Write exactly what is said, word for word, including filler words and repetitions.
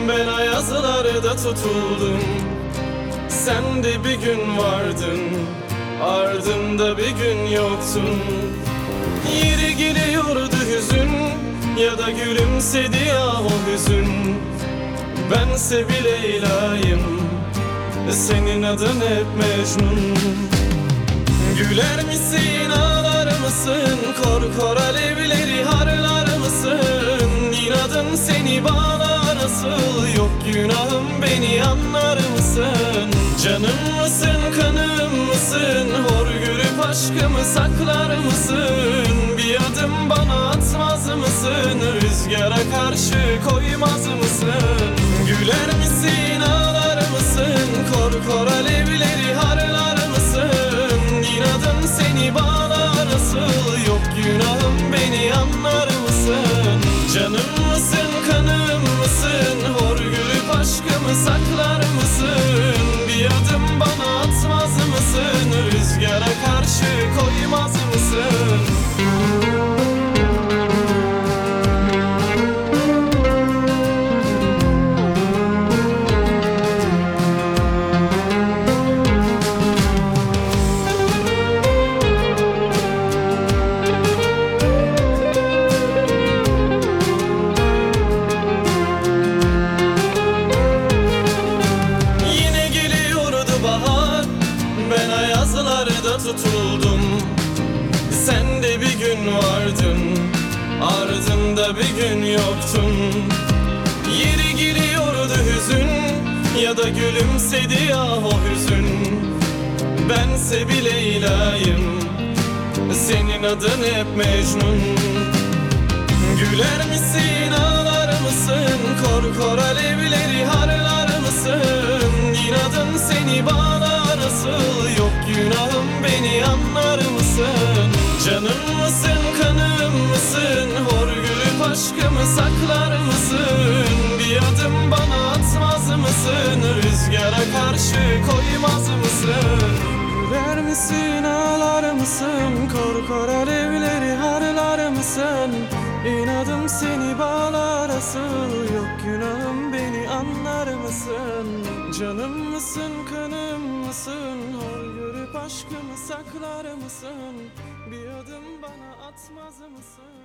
Ben ayazlarda tutuldum, sen de bir gün vardın, ardında bir gün yoktun. Yeri geliyordu hüzün, ya da gülümsedi ya o hüzün. Bense bir Leyla'yım, senin adın hep Mecnun. Güler misin, ağlar mısın, kor kor alevleri harlar mısın? İnadın seni bağlar asıl, yok günahım beni anlar mısın? Canım mısın, kanım mısın, hor görüp aşkımı saklar mısın? Bir adım bana atmaz mısın, rüzgara karşı koymaz mısın? Güler misin, ağlar mısın, kor kor alevleri harlar mısın? İnadın seni bağlar asıl, yok günahım beni anlar mısın? Canım mısın, kanım mısın, hor görüp aşkımı saklar mısın? Bir adım bana atmaz mısın, rüzgara karşı koymaz mısın? Ben ayazlarda tutuldum, sen de bir gün vardın, ardında bir gün yoktun. Yeri geliyordu hüzün, ya da gülümsedi ya o hüzün. Bense bir Leyla'yım, senin adın hep Mecnun. Güler misin, ağlar mısın, kor kor alevleri harlar mısın? İnadın seni bağlar asıl, yok günahım beni anlar mısın? Canım mısın, kanım mısın, hor görüp aşkımı saklar mısın? Bir adım bana atmaz mısın, rüzgara karşı koymaz mısın? Güler misin, ağlar mısın, kor kor alevleri harlar mısın? İnadım seni bağlar asıl, yok günahım beni anlar mısın? Canım mısın, kanım mısın, hor görüp aşkımı saklar mısın? Bir adım bana atmaz mısın?